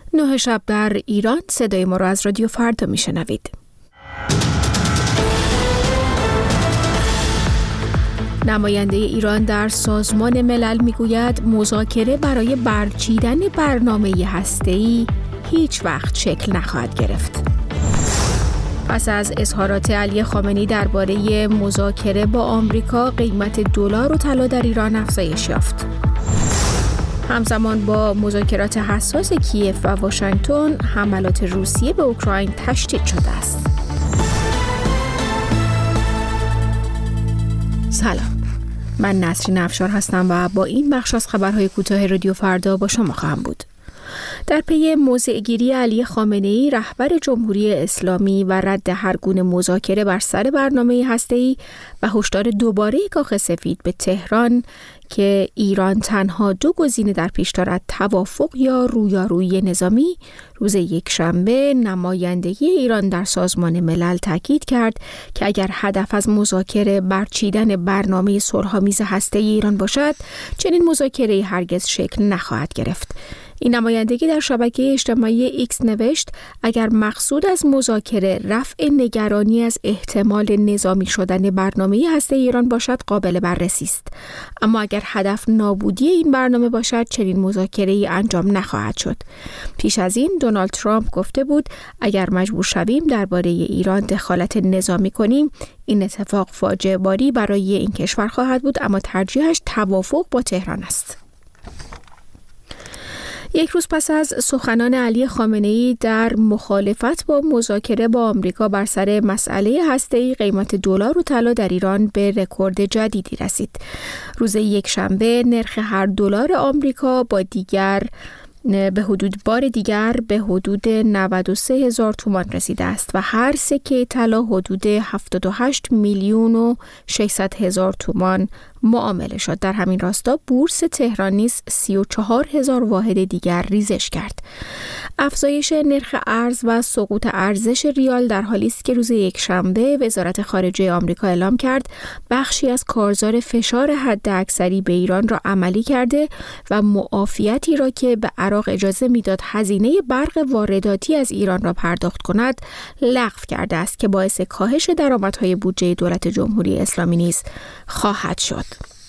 9 شب در ایران. صدای ما را از رادیو فردا میشنوید. نماینده ایران در سازمان ملل میگوید مذاکره برای برچیدن برنامه هسته‌ای هیچ وقت شکل نخواهد گرفت. پس از اظهارات علی خامنه‌ای درباره مذاکره با آمریکا، قیمت دلار و طلا در ایران افزایش یافت. همزمان با مذاکرات حساس کیف و واشنگتن، حملات روسیه به اوکراین تشدید شده است. سلام، من نسرین افشار هستم و با این بخش از خبرهای کوتاه رادیو فردا با شما خواهم بود. در پی موضع‌گیری علی خامنه‌ای رهبر جمهوری اسلامی و رد هر گونه مذاکره بر سر برنامه هسته‌ای و هشدار دوباره کاخ سفید به تهران که ایران تنها 2 گزینه در پیش دارد، توافق یا رویارویی نظامی، روز یکشنبه نمایندگی ایران در سازمان ملل تاکید کرد که اگر هدف از مذاکره برچیدن برنامه صلح‌آمیز هسته‌ای ایران باشد، چنین مذاکره‌ای هرگز شکل نخواهد گرفت. این نمایندگی در شبکه اجتماعی ایکس نوشت اگر مقصود از مذاکره رفع نگرانی از احتمال نظامی شدن برنامه هسته‌ای ایران باشد، قابل بررسی است، اما اگر هدف نابودی این برنامه باشد، چنین مذاکره‌ای انجام نخواهد شد. پیش از این دونالد ترامپ گفته بود اگر مجبور شویم درباره ایران دخالت نظامی کنیم، این اتفاق فاجعه باری برای این کشور خواهد بود، اما ترجیحش توافق با تهران است. یک روز پس از سخنان علی خامنه‌ای در مخالفت با مذاکره با آمریکا بر سر مسئله هسته‌ای، قیمت دلار و طلا در ایران به رکورد جدیدی رسید. روز یکشنبه نرخ هر دلار آمریکا به حدود 93,000 تومان رسیده است و هر سکه طلا حدود 78 میلیون و 600,000 تومان معامله شد. در همین راستا بورس تهران نیز 34,000 واحد دیگر ریزش کرد. افزایش نرخ ارز و سقوط ارزش ریال در حالی است که روز یکشنبه وزارت خارجه آمریکا اعلام کرد بخشی از کارزار فشار حداکثری به ایران را عملی کرده و معافیتی را که به عراق اجازه میداد هزینه برق وارداتی از ایران را پرداخت کند لغو کرده است که باعث کاهش درآمدهای بودجه دولت جمهوری اسلامی نیز خواهد شد.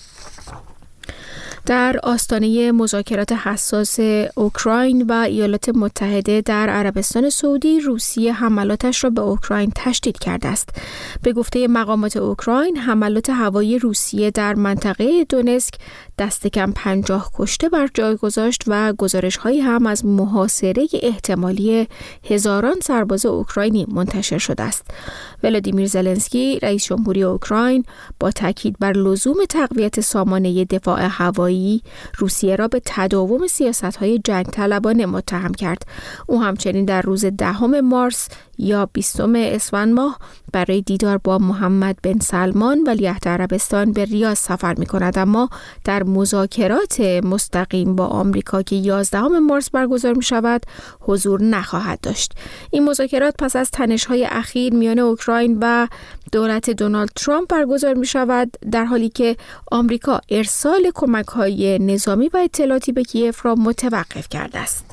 در آستانه مذاکرات حساس اوکراین و ایالات متحده در عربستان سعودی، روسیه حملاتش را به اوکراین تشدید کرده است. به گفته مقامات اوکراین، حملات هوایی روسیه در منطقه دونسک دست کم 50 کشته بر جای گذاشت و گزارش‌هایی هم از محاصره احتمالی هزاران سرباز اوکراینی منتشر شده است. ولادیمیر زلنسکی، رئیس جمهوری اوکراین، با تاکید بر لزوم تقویت سامانه دفاع هوایی روسیه را به تداوم سیاست‌های جنگ طلبانه متهم کرد. او همچنین در روز 10 مارس یا 20 اسفند ماه برای دیدار با محمد بن سلمان ولیعهد عربستان به ریاض سفر می‌کند، اما در مذاکرات مستقیم با آمریکا که 11 مارس برگزار می‌شود حضور نخواهد داشت. این مذاکرات پس از تنش‌های اخیر میان اوکراین و دولت دونالد ترامپ برگزار می‌شود، در حالی که آمریکا ارسال کمک‌های نظامی و اطلاعاتی به کیف را متوقف کرده است.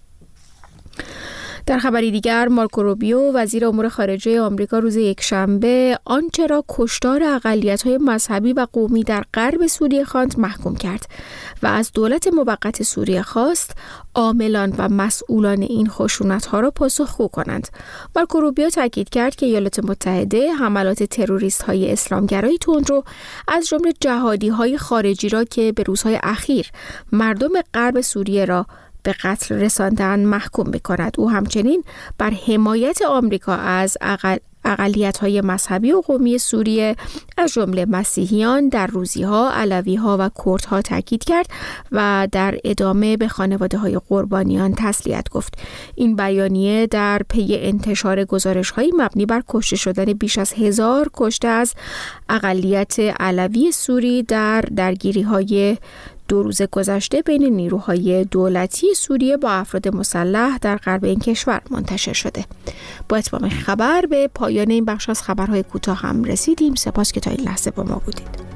در خبری دیگر، مارکو روبیو، وزیر امور خارجه آمریکا، روز یکشنبه آنچه را کشتار اقلیت‌های مذهبی و قومی در غرب سوریه خواند محکوم کرد و از دولت موقت سوریه خواست عاملان و مسئولان این خشونت‌ها را پاسخگو کنند. مارکو روبیو تاکید کرد که ایالات متحده حملات تروریست‌های اسلامگرای تندرو از جمله جهادی‌های خارجی را که به روزهای اخیر مردم غرب سوریه را به قتل رساندن محکوم می‌کند. او همچنین بر حمایت آمریکا از اقلیت‌های مذهبی و قومی سوریه از جمله مسیحیان، دروزی‌ها، علوی‌ها و کردها تاکید کرد و در ادامه به خانواده‌های قربانیان تسلیت گفت. این بیانیه در پی انتشار گزارش‌های مبنی بر کشته شدن بیش از 1000 کشته از اقلیت علوی سوری در درگیری‌های 2 روز گذشته بین نیروهای دولتی سوریه با افراد مسلح در غرب این کشور منتشر شده. با اتمام خبر به پایان این بخش از خبرهای کوتاه هم رسیدیم. سپاس که تا این لحظه با ما بودید.